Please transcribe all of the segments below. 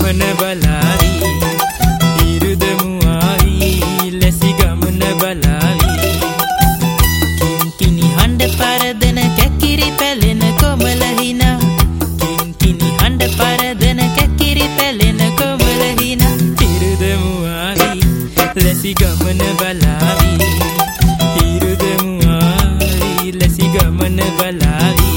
ගමන බලාවි ඉරුදමු ආවි ලැසි ගමන බලාවි කිංකිණි හඬ පරදන කැකිරි පැලෙන කොමල හිනා කිංකිණි හඬ පරදන කැකිරි පැලෙන කොමල හිනා ඉරුදමු ආවි ලැසි ගමන බලාවි ඉරුදමු ආවි ලැසි ගමන බලාවි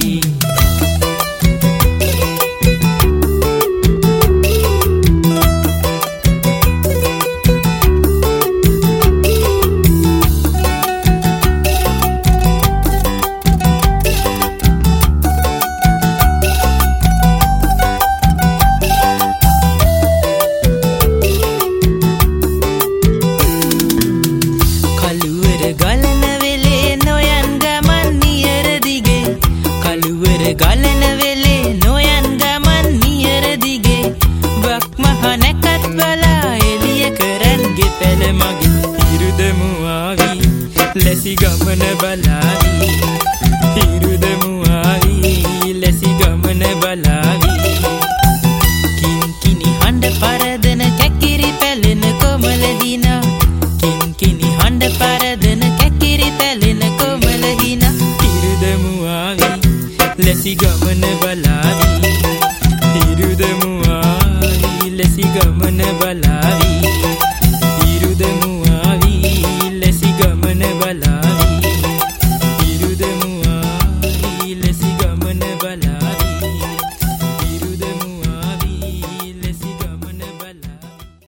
ගලන වෙලේ නොයන් ගමන් නියර දිගේ වක් මහ නැකත් බලා එළිය කරන්ගේ පැල මගේ ඉරුදමු ආවි ලැසි ගමන බලාවි ඉරුදමු ආවි ලැසි ගමන බලාවි කිංකිණි හඬ පරදන කැකිරි පැලෙන කොමල හිනා කිංකිණි හඬ පරදන කැකිරි පැලෙන කොමල හිනා ඉරුදමු ආවි ලැසි ගමන බලාවි ඉරුදමු ආවි ලැසි ගමන බලාවි ඉරුදමු ආවි ලැසි ගමන බලාවි